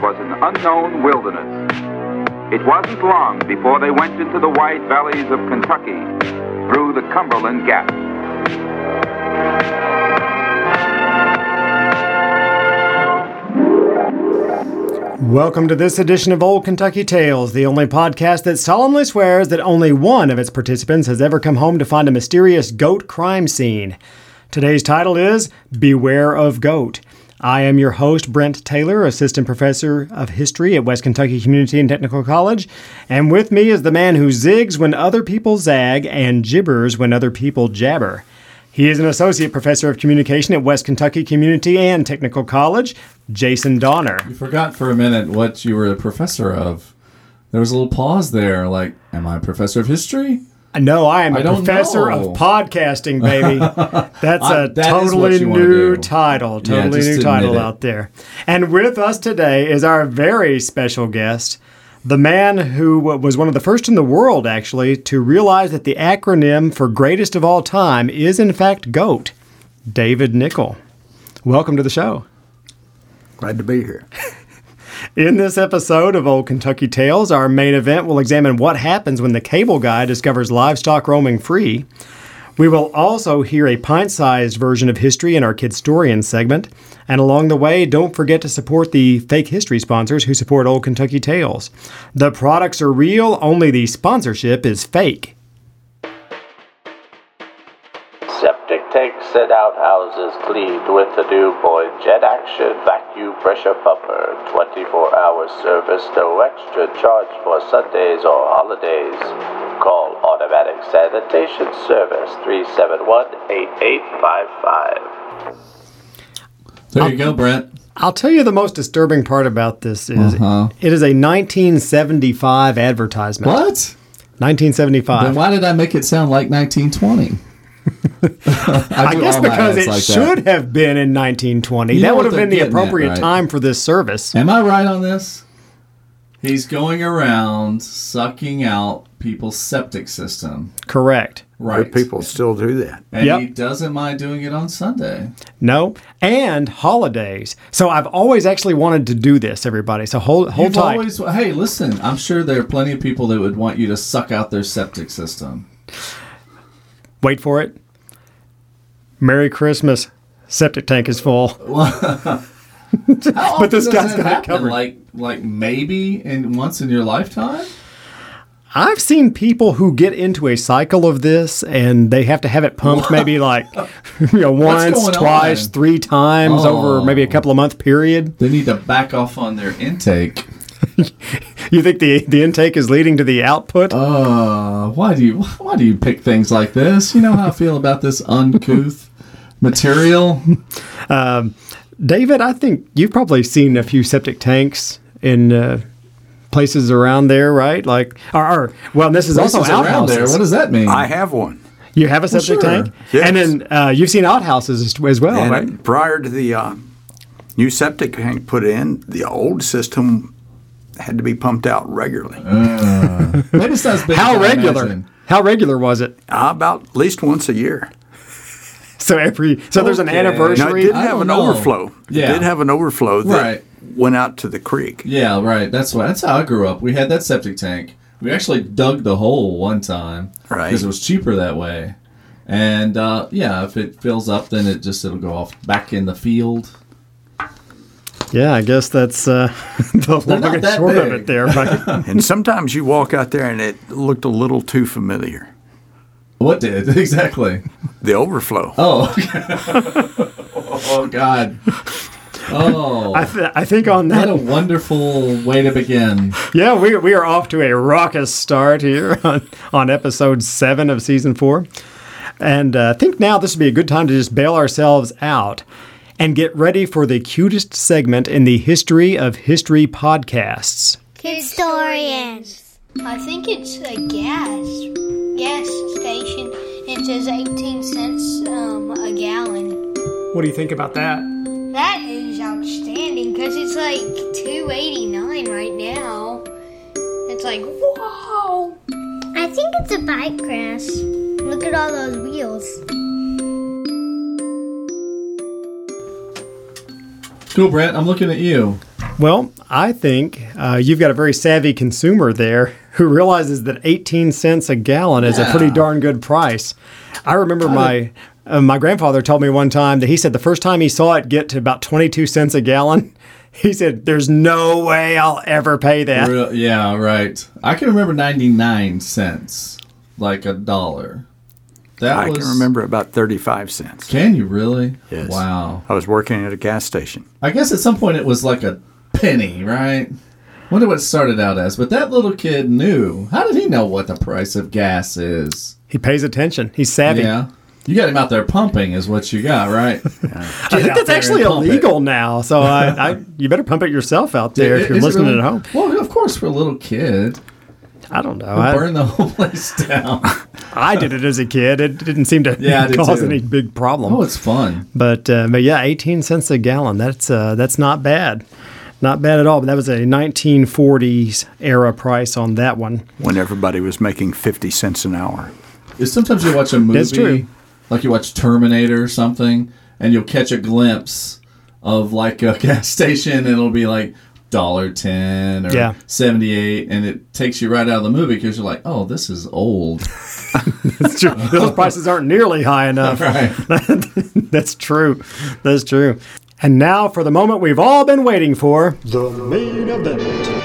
was an unknown wilderness. It wasn't long before they went into the wide valleys of Kentucky, through the Cumberland Gap. Welcome to this edition of Old Kentucky Tales, the only podcast that solemnly swears that only one of its participants has ever come home to find a mysterious goat crime scene. Today's title is Beware of Goat. I am your host, Brent Taylor, Assistant Professor of History at West Kentucky Community and Technical College, and with me is the man who zigs when other people zag and gibbers when other people jabber. He is an Associate Professor of Communication at West Kentucky Community and Technical College, Jason Donner. You forgot for a minute what you were a professor of. There was a little pause there, like, am I a professor of history? No, I am a professor of podcasting, baby. That's a totally new title. Totally new title out there. And with us today is our very special guest, the man who was one of the first in the world, actually, to realize that the acronym for greatest of all time is, in fact, GOAT, David Nichol. Welcome to the show. Glad to be here. In this episode of Old Kentucky Tales, our main event will examine what happens when the cable guy discovers livestock roaming free. We will also hear a pint-sized version of history in our Kidstorian segment. And along the way, don't forget to support the fake history sponsors who support Old Kentucky Tales. The products are real, only the sponsorship is fake. Septic tanks and outhouses cleaned with the new Boyd Jet Action Vacuum Pressure Pumper. 24-hour service, no extra charge for Sundays or holidays. Call Automatic Sanitation Service 371-8855. There you go, Brent. I'll tell you the most disturbing part about this is it is a 1975 advertisement. What? 1975. Then why did I make it sound like 1920? I guess because it should have been in 1920. That would have been the appropriate time for this service. Am I right on this? He's going around sucking out people's septic system. Correct. Right. But people still do that. And he doesn't mind doing it on Sunday. No. And holidays. So I've always actually wanted to do this, everybody. So hold tight. Hey, listen, I'm sure there are plenty of people that would want you to suck out their septic system. Wait for it. Merry Christmas. Septic tank is full. But this guy's got it covered. Like maybe once in your lifetime? I've seen people who get into a cycle of this and they have to have it pumped maybe like once, twice, 3 times over maybe a couple of month period. They need to back off on their intake. You think the intake is leading to the output? Why do you pick things like this? You know how I feel about this uncouth material? David, I think you've probably seen a few septic tanks in places around there, right? Like, well, this is also outhouses. There. What does that mean? I have one. You have a septic tank? Yes. And then you've seen outhouses as well, and right? Prior to the new septic tank put in, the old system had to be pumped out regularly. Maybe it's not as big How regular? How regular was it? About at least once a year. So there's an anniversary. No, it did have an overflow. Yeah. It did have an overflow that went out to the creek. Yeah, right. That's how I grew up. We had that septic tank. We actually dug the hole one time because it was cheaper that way. And if it fills up, then it'll go off back in the field. Yeah, I guess that's the long and short of it there. Right? And sometimes you walk out there and it looked a little too familiar. What did? Exactly. The overflow. Oh. Oh, God. Oh. I think on that. What a wonderful way to begin. Yeah, we are off to a raucous start here on episode 7 of season 4. And I think now this would be a good time to just bail ourselves out and get ready for the cutest segment in the history of history podcasts. Kidstorians. I think it's a gas station. It says 18 cents a gallon. What do you think about that? That is outstanding because it's like $2.89 right now. It's like, whoa! I think it's a bike crash. Look at all those wheels. Cool, Brent. I'm looking at you. Well, I think you've got a very savvy consumer there who realizes that 18 cents a gallon is a pretty darn good price. I remember my grandfather told me one time that he said the first time he saw it get to about 22 cents a gallon, he said, there's no way I'll ever pay that. Yeah, right. I can remember 99 cents, like $1. I can remember about 35 cents. Can you really? Yes. Wow. I was working at a gas station. I guess at some point it was like a penny, right? Wonder what it started out as. But that little kid knew. How did he know what the price of gas is? He pays attention. He's savvy. Yeah. You got him out there pumping is what you got, right? I think that's actually illegal now. So you better pump it yourself out there if you're listening at home. Well, of course, for a little kid. I don't know. Burn the whole place down. I did it as a kid. It didn't seem to cause any big problem. Oh, it's fun. But yeah, 18 cents a gallon. That's not bad. Not bad at all. But that was a 1940s era price on that one. When everybody was making 50 cents an hour. Sometimes you watch a movie. That's true. Like you watch Terminator or something, and you'll catch a glimpse of like a gas station, and it'll be like $1.10 or 78, and it takes you right out of the movie because you're like, oh, this is old. That's true. Those prices aren't nearly high enough. Right. That's true. That's true. And now for the moment we've all been waiting for, the main event.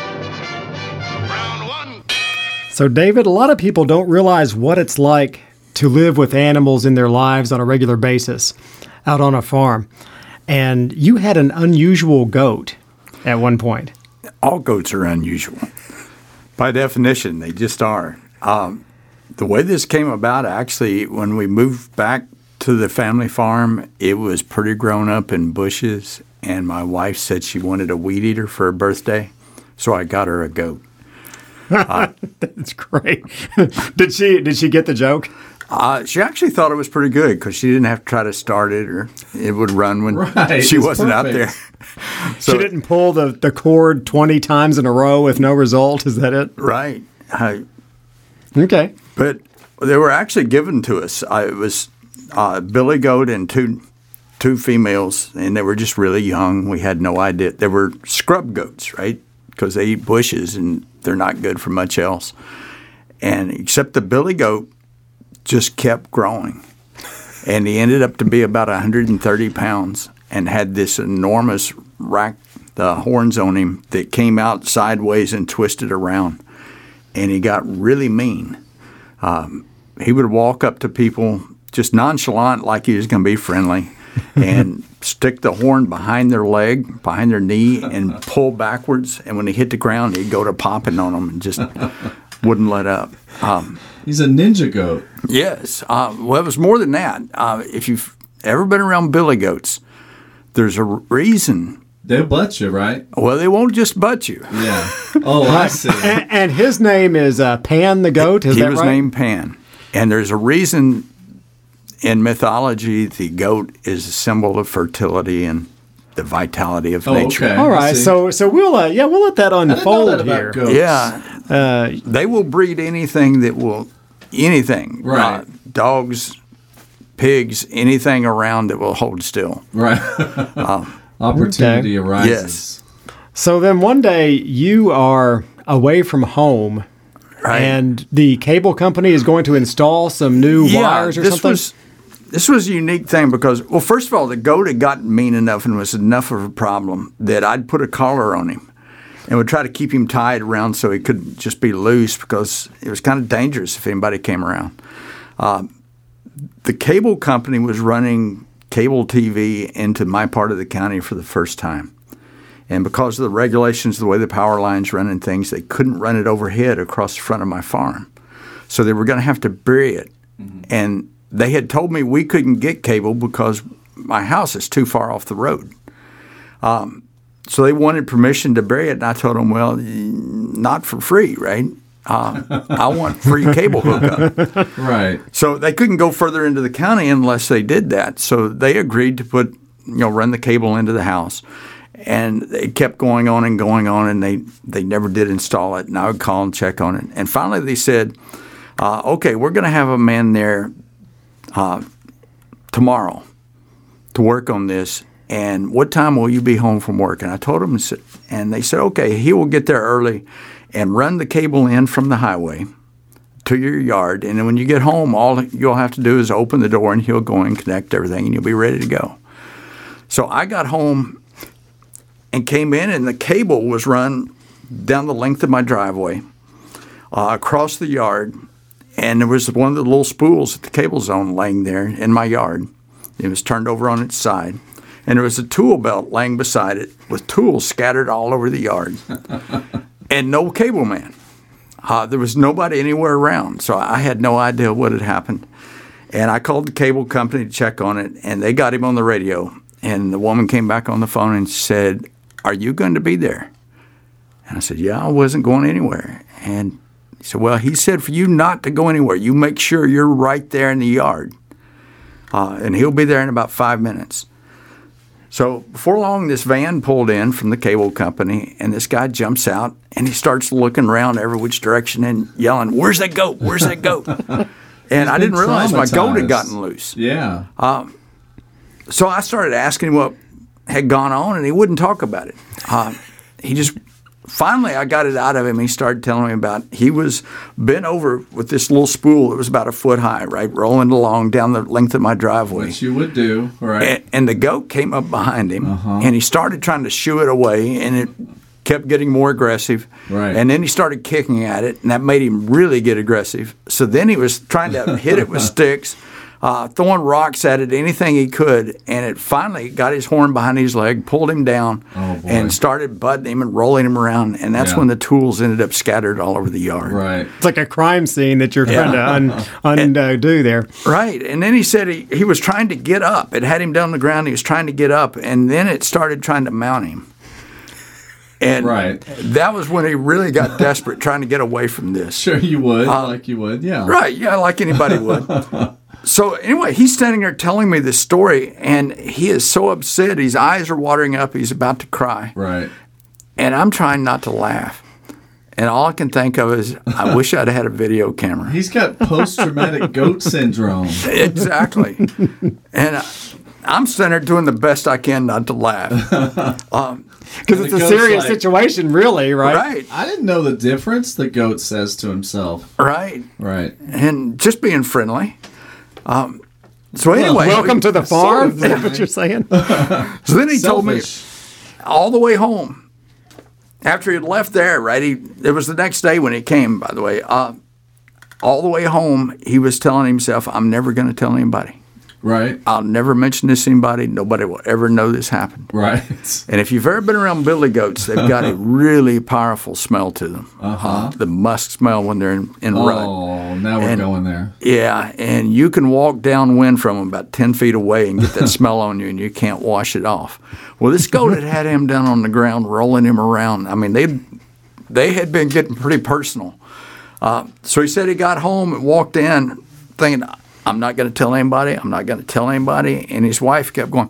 Round one. So, David, a lot of people don't realize what it's like to live with animals in their lives on a regular basis out on a farm. And you had an unusual goat at one point. All goats are unusual. By definition, they just are. The way this came about, actually, when we moved back to the family farm, it was pretty grown up in bushes, and my wife said she wanted a weed eater for her birthday, so I got her a goat. That's great. Did she get the joke? She actually thought it was pretty good because she didn't have to try to start it, or it would run when she wasn't out there. So, she didn't pull the cord 20 times in a row with no result? Is that it? Right. Okay. But they were actually given to us. It was a billy goat and two females, and they were just really young. We had no idea. They were scrub goats, right? Because they eat bushes, and they're not good for much else. And except the billy goat just kept growing. And he ended up to be about 130 pounds and had this enormous rack, the horns on him that came out sideways and twisted around. And he got really mean. He would walk up to people just nonchalant like he was going to be friendly and stick the horn behind their leg, behind their knee, and pull backwards. And when he hit the ground, he'd go to popping on them and just wouldn't let up. He's a ninja goat. Yes. Well, it was more than that. If you've ever been around billy goats, there's a reason. They'll butt you, right? Well, they won't just butt you. Yeah. Oh, I see. And his name is Pan the goat, is that right? He was named Pan. And there's a reason in mythology the goat is a symbol of fertility and the vitality of nature. Okay. All right. So we'll let that unfold here. Goats. Yeah. They will breed anything. Right. Dogs, pigs, anything around that will hold still. Right. Opportunity arises. Yes. So then one day you are away from home, right, and the cable company is going to install some new wires or something? This was a unique thing because, well, first of all, the goat had gotten mean enough and was enough of a problem that I'd put a collar on him and would try to keep him tied around so he couldn't just be loose because it was kind of dangerous if anybody came around. The cable company was running cable TV into my part of the county for the first time. And because of the regulations, the way the power lines run and things, they couldn't run it overhead across the front of my farm. So they were going to have to bury it. Mm-hmm. And they had told me we couldn't get cable because my house is too far off the road. So they wanted permission to bury it, and I told them, well, not for free, right? I want free cable hookup. Right. So they couldn't go further into the county unless they did that. So they agreed to run the cable into the house. And it kept going on, and they never did install it. And I would call and check on it. And finally they said, okay, we're going to have a man there tomorrow to work on this. and what time will you be home from work? And I told them, and they said, okay, he will get there early and run the cable in from the highway to your yard. And then when you get home, all you'll have to do is open the door and he'll go and connect everything and you'll be ready to go. So I got home and came in, and the cable was run down the length of my driveway, across the yard. And there was one of the little spools at the cable zone laying there in my yard. It was turned over on its side. And there was a tool belt laying beside it with tools scattered all over the yard. And no cable man. There was nobody anywhere around, so I had no idea what had happened. And I called the cable company to check on it, and they got him on the radio. And the woman came back on the phone and said, "Are you going to be there?" And I said, "Yeah, I wasn't going anywhere." And he said, "Well, he said for you not to go anywhere, you make sure you're right there in the yard. And he'll be there in about 5 minutes." So before long, this van pulled in from the cable company, and this guy jumps out, and he starts looking around every which direction and yelling, "Where's that goat? Where's that goat?" And I didn't realize my goat had gotten loose. Yeah. So I started asking him what had gone on, and he wouldn't talk about it. Finally, I got it out of him. He started telling me about he was bent over with this little spool that was about a foot high, right, rolling along down the length of my driveway. Which you would do, right? And the goat came up behind him, and he started trying to shoo it away, and it kept getting more aggressive. Right. And then he started kicking at it, and that made him really get aggressive. So then he was trying to hit it with sticks, throwing rocks at it, anything he could, and it finally got his horn behind his leg, pulled him down, and started butting him and rolling him around, and that's when the tools ended up scattered all over the yard. Right. It's like a crime scene that you're trying to undo there. Right, and then he said he was trying to get up. It had him down on the ground. He was trying to get up, and then it started trying to mount him. And that was when he really got desperate, trying to get away from this. Sure you would, like you would, yeah. Right, yeah, like anybody would. So anyway, he's standing there telling me this story, and he is so upset. His eyes are watering up. He's about to cry. Right. And I'm trying not to laugh. And all I can think of is, I wish I'd had a video camera. He's got post-traumatic goat syndrome. Exactly. And I'm sitting there doing the best I can not to laugh. Because it's a serious situation, really, right? Right. I didn't know the difference the goat says to himself. Right. Right. And just being friendly. So anyway. Welcome to the farm, is that what you're saying? So then he told me all the way home, after he had left there, right? It was the next day when he came, by the way. All the way home, he was telling himself, "I'm never going to tell anybody. Right. I'll never mention this to anybody. Nobody will ever know this happened." Right. And if you've ever been around billy goats, they've got a really powerful smell to them. The musk smell when they're in rut. Oh, now we're going there. Yeah, and you can walk downwind from them about 10 feet away and get that smell on you, and you can't wash it off. Well, this goat had him down on the ground, rolling him around. I mean, they had been getting pretty personal. So he said he got home and walked in thinking, "I'm not going to tell anybody. I'm not going to tell anybody." And his wife kept going,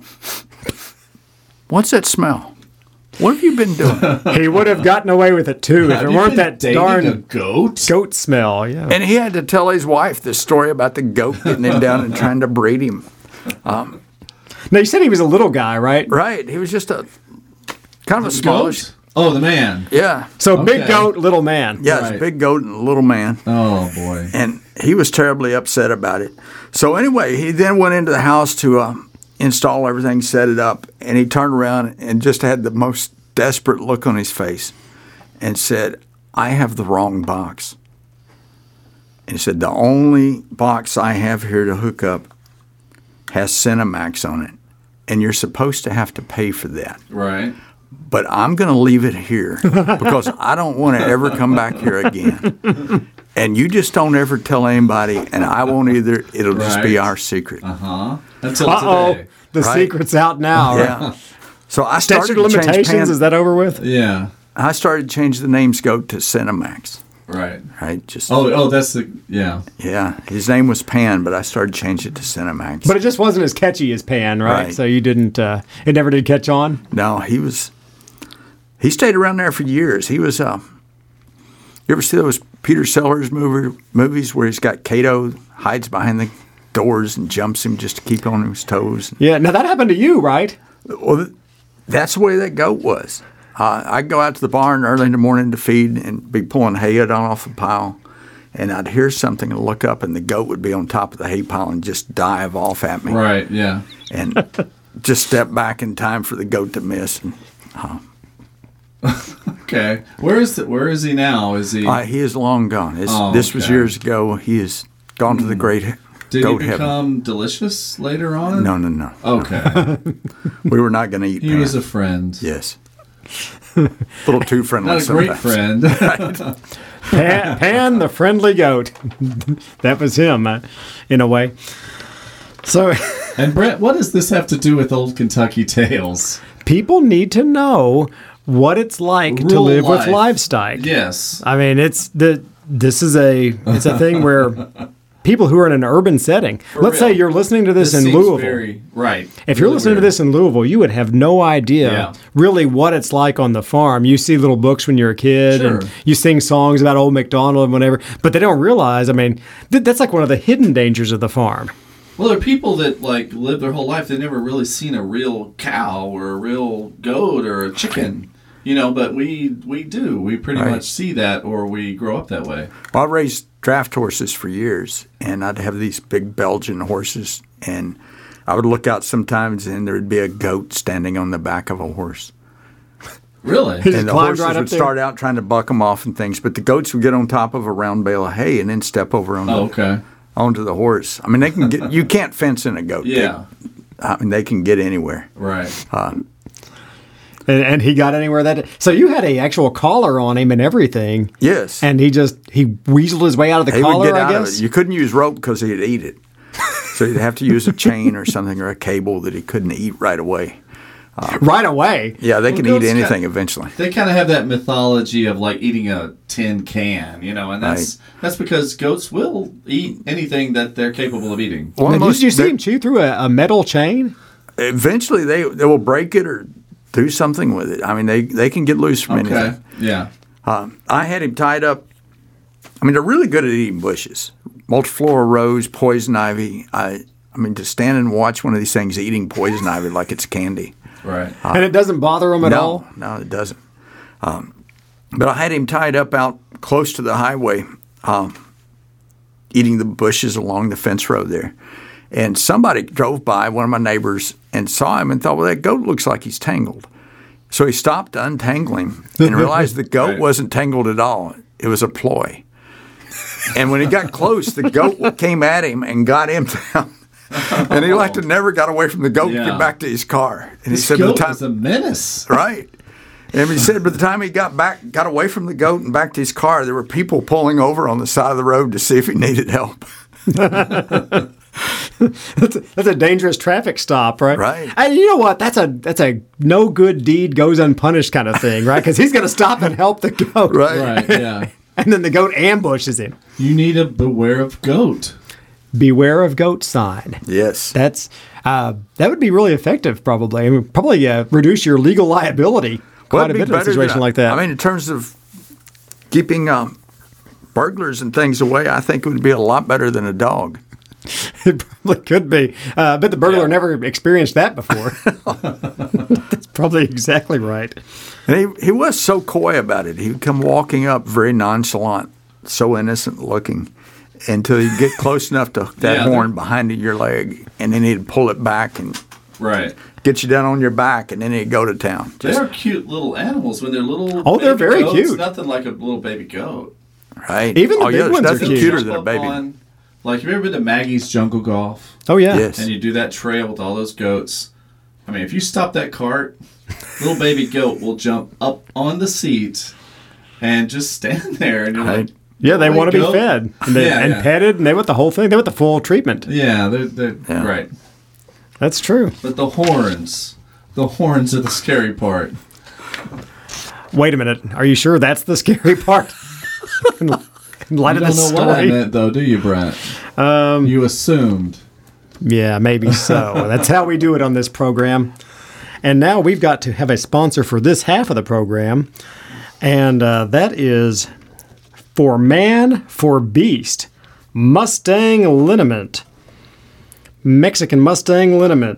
"What's that smell? What have you been doing?" He would have gotten away with it, too, if it weren't that darn a goat smell. Yeah. And he had to tell his wife this story about the goat getting him down and trying to breed him. Now, you said he was a little guy, right? Right. He was just a kind of a smallish. Goat? Oh, the man. Yeah. So big goat, little man. Yeah, it's a big goat and a little man. Oh, boy. And he was terribly upset about it. So anyway, he then went into the house to install everything, set it up, and he turned around and just had the most desperate look on his face and said, "I have the wrong box." And he said, "The only box I have here to hook up has Cinemax on it, and you're supposed to have to pay for that. Right. But I'm going to leave it here because I don't want to ever come back here again. And you just don't ever tell anybody, and I won't either. It'll just be our secret." Until today. The secret's out now. Yeah. So I started Statute of limitations, is that over with? Yeah. I started to change the name's goat to Cinemax. Right. Right. Just. Oh, that's the Yeah. His name was Pan, but I started to change it to Cinemax. But it just wasn't as catchy as Pan, right? So you didn't. It never did catch on. No, he stayed around there for years. He was. You ever see those Peter Sellers movies where he's got Kato hides behind the doors and jumps him just to keep on his toes? Yeah. Now that happened to you, right? Well, that's the way that goat was. I'd go out to the barn early in the morning to feed and be pulling hay down off a pile. And I'd hear something and look up, and the goat would be on top of the hay pile and just dive off at me. Right, yeah. And just step back in time for the goat to miss. And, okay. Where is he now? Is he? He is long gone. Oh, this was okay. years ago. He has gone to the great Did goat he become delicious later on? No. Okay. We were not going to eat He Pan. was a friend. Yes. A little too friendly Not a great sometimes. friend. Pan the friendly goat. That was him, in a way. So And Brett, what does this have to do with Old Kentucky Tales? people need to know what it's like to Real live with life. livestock. Yes. I mean, it's a thing where people who are in an urban setting. Let's say real. you're listening to this in seems Louisville. Right. If you're Really listening to weird. this in Louisville, you would have no idea Yeah. really what it's like on the farm. You see little books when you're a kid, Sure. and you sing songs about Old MacDonald and whatever, but they don't realize, I mean, that's like one of the hidden dangers of the farm. Well, there are people that like live their whole life. They've never really seen a real cow or a real goat or a chicken, but we do. We pretty Right. much see that, or we grow up that way. Well, I raised draft horses for years, and I'd have these big Belgian horses, and I would look out sometimes, and there would be a goat standing on the back of a horse. Really? Just And the climbed horses right up would there. start out trying to buck them off and things, but the goats would get on top of a round bale of hay and then step over on okay. onto the horse. I mean, they can get. You can't fence in a goat. Yeah. They can get anywhere. Right. And he got anywhere that. So you had a actual collar on him and everything. Yes. And he weaseled his way out of the he would collar, get out I of guess. it. You couldn't use rope because he'd eat it. So you'd have to use a chain or something or a cable that he couldn't eat right away. Right away. Yeah, they can goats eat anything eventually. They kind of have that mythology of like eating a tin can, and that's because goats will eat anything that they're capable of eating. Now, Almost- did you see they- him chew through a metal chain? Eventually, they will break it or do something with it. I mean, they can get loose from Okay. anything. Yeah. I had him tied up. I mean, they're really good at eating bushes. Multiflora rose, poison ivy. I mean, to stand and watch one of these things eating poison ivy like it's candy. Right. And it doesn't bother him at all? No, it doesn't. But I had him tied up out close to the highway, eating the bushes along the fence road there. And somebody drove by, one of my neighbors, and saw him and thought, well, that goat looks like he's tangled. So he stopped to untangle him and realized the goat Right. wasn't tangled at all. It was a ploy. And when he got close, the goat came at him and got him down. And he like to never got away from the goat to Yeah. get back to his car. And This he said, by the goat time, is a menace. right. And he said by the time he got away from the goat and back to his car, there were people pulling over on the side of the road to see if he needed help. That's a dangerous traffic stop, right? Right. And you know what? That's a no good deed goes unpunished kind of thing, right? Because he's going to stop and help the goat. Right. Right. Yeah. And then the goat ambushes him. You need a beware of goat. Beware of goat sign. Yes. That would be really effective, probably. I mean, probably reduce your legal liability quite a bit in a situation like that. I mean, in terms of keeping burglars and things away, I think it would be a lot better than a dog. It probably could be. But the burglar Yeah. never experienced that before. That's probably exactly right. And he was so coy about it. He would come walking up very nonchalant, so innocent looking, until you get close enough to that Yeah, horn behind your leg, and then he'd pull it back and Right. get you down on your back, and then he'd go to town. They're cute little animals when they're little. Oh, they're baby very goats, cute. Nothing like a little baby goat. Right. Even the big there's ones are nothing cute. cuter Jump than a up baby. on- like, have you ever been to Maggie's Jungle Golf? Oh, yeah. Yes. And you do that trail with all those goats. I mean, if you stop that cart, little baby goat will jump up on the seat and just stand there. And you're Right. like, Yeah, they "Wait, want to be goat?" fed and Yeah. petted, and they want the whole thing. They want the full treatment. Yeah, they're Yeah. right. That's true. But the horns are the scary part. Wait a minute. Are you sure that's the scary part? In light You of don't this know what I story? meant, though, do you, Brent? You assumed. Yeah, maybe so. That's how we do it on this program. And now we've got to have a sponsor for this half of the program, and that is For Man, for Beast, Mustang Liniment. Mexican Mustang Liniment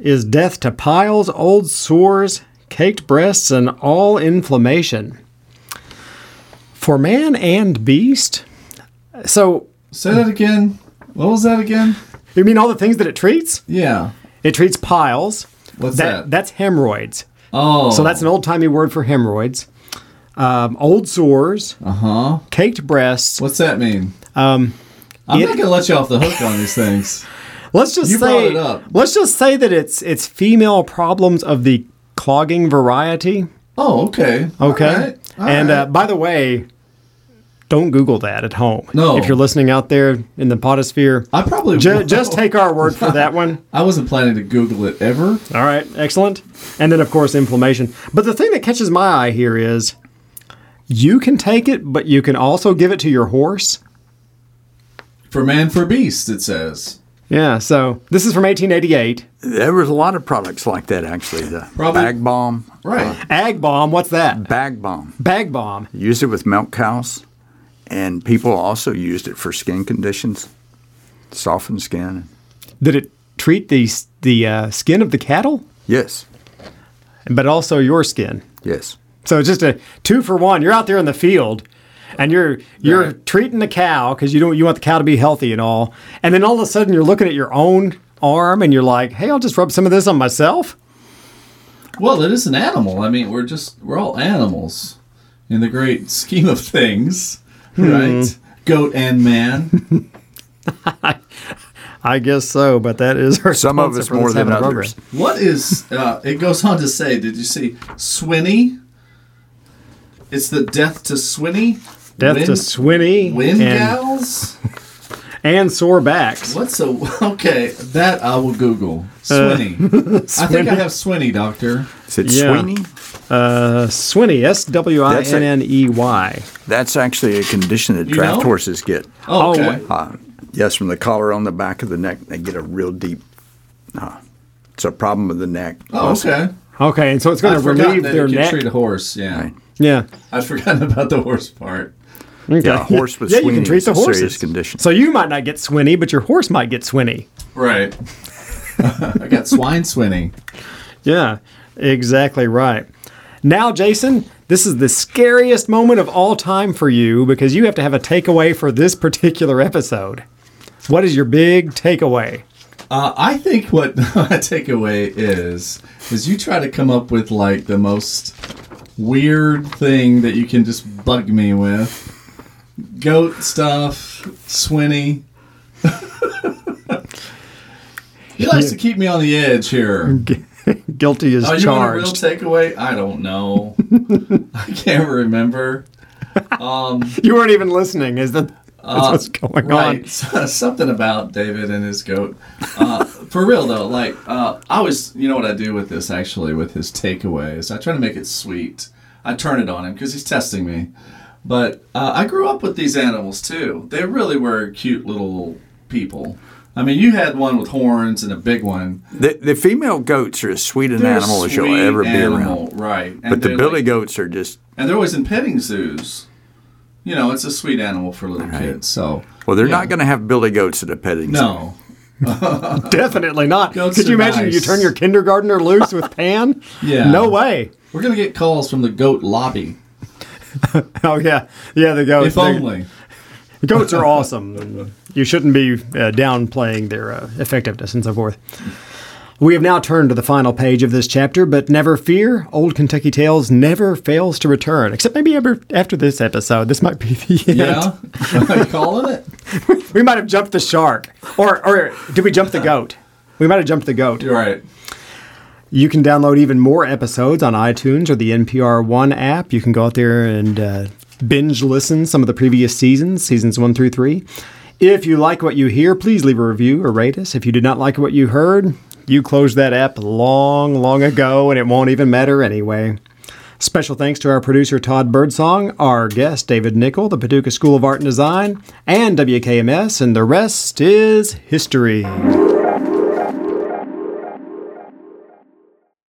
is death to piles, old sores, caked breasts, and all inflammation. For man and beast? So... Say that again. What was that again? You mean all the things that it treats? Yeah. It treats piles. What's that? That's hemorrhoids. Oh. So that's an old-timey word for hemorrhoids. Old sores. Uh-huh. Caked breasts. What's that mean? I'm not going to let you off the hook on these things. Let's just brought it up. Let's just say that it's female problems of the clogging variety. Oh, okay. Okay. All right. By the way, don't Google that at home. No. If you're listening out there in the potosphere, I probably just take our word for that one. I wasn't planning to Google it ever. All right, excellent. And then, of course, inflammation. But the thing that catches my eye here is you can take it, but you can also give it to your horse. For man, for beast, it says. Yeah, so this is from 1888. There was a lot of products like that, actually. The Bag Balm. Right. Ag Bomb, what's that? Bag Balm. Bag Bomb. Used it with milk cows, and people also used it for skin conditions, soften skin. Did it treat the skin of the cattle? Yes. But also your skin. Yes. So it's just a 2-for-1. You're out there in the field, and you're Right. treating the cow because you want the cow to be healthy and all. And then all of a sudden you're looking at your own arm and you're like, hey, I'll just rub some of this on myself. Well, it is an animal. I mean, we're all animals in the great scheme of things, right? Goat and man. I guess so, but that is our Some of sponsor us for more this than having a others. program. What is, it goes on to say, did you see Swinny? It's the death to Swinny. Death to Swinny Wind and, gals? and sore backs. Okay, that I will Google. Swinny. I think I have Swinny, doctor. Is it Yeah. Sweeney? Swinny, Swiney. That's actually a condition that You draft know? horses get. Oh, okay. Yes, from the collar on the back of the neck, they get a real deep. It's a problem with the neck. Oh, okay. Okay, and so it's going I'd to forgotten relieve that their it can neck. treat a horse, yeah. Right. Yeah. I'd forgotten about the horse part. Okay. Yeah, a horse with yeah, you Sweeney can treat is the a horses. serious condition. So you might not get Swinny, but your horse might get Swinny. Right. I got swine swinning. Yeah, exactly right. Now, Jason, this is the scariest moment of all time for you because you have to have a takeaway for this particular episode. What is your big takeaway? I think what my takeaway is you try to come up with like the most weird thing that you can just bug me with. Goat stuff, Swinny. He likes to keep me on the edge here. Guilty as Oh, you want a real charged. takeaway? I don't know. I can't remember. You weren't even listening. That's what's going Right. Something about David and his goat. For real, though, like, I always, you know what I do with this, actually, with his takeaways? I try to make it sweet. I turn it on him because he's testing me. But I grew up with these animals, too. They really were cute little people. I mean, you had one with horns and a big one. The female goats are as sweet an They're a animal as you'll sweet ever be animal, around. Right. And But the they're billy like- goats are just, And they're always in petting zoos. You know, it's a sweet animal for little kids. So, well, they're yeah. not going to have billy goats at a petting zoo. No. Definitely not. Goats Could you are imagine nice. you turn your kindergartner loose with Pan? Yeah. No way. We're going to get calls from the goat lobby. Oh, yeah. Yeah, the goats. If only. Goats are awesome. You shouldn't be downplaying their effectiveness and so forth. We have now turned to the final page of this chapter, but never fear, Old Kentucky Tales never fails to return. Except maybe after this episode. This might be the end. Yeah? Are you calling it? We might have jumped the shark. Or did we jump the goat? We might have jumped the goat. You're right. You can download even more episodes on iTunes or the NPR One app. You can go out there and binge listen some of the previous seasons 1 through 3. If you like what you hear, please leave a review or rate us. If you did not like what you heard, you closed that app long, long ago, and it won't even matter anyway. Special thanks to our producer, Todd Birdsong, our guest, David Nickel, the Paducah School of Art and Design, and WKMS, and the rest is history.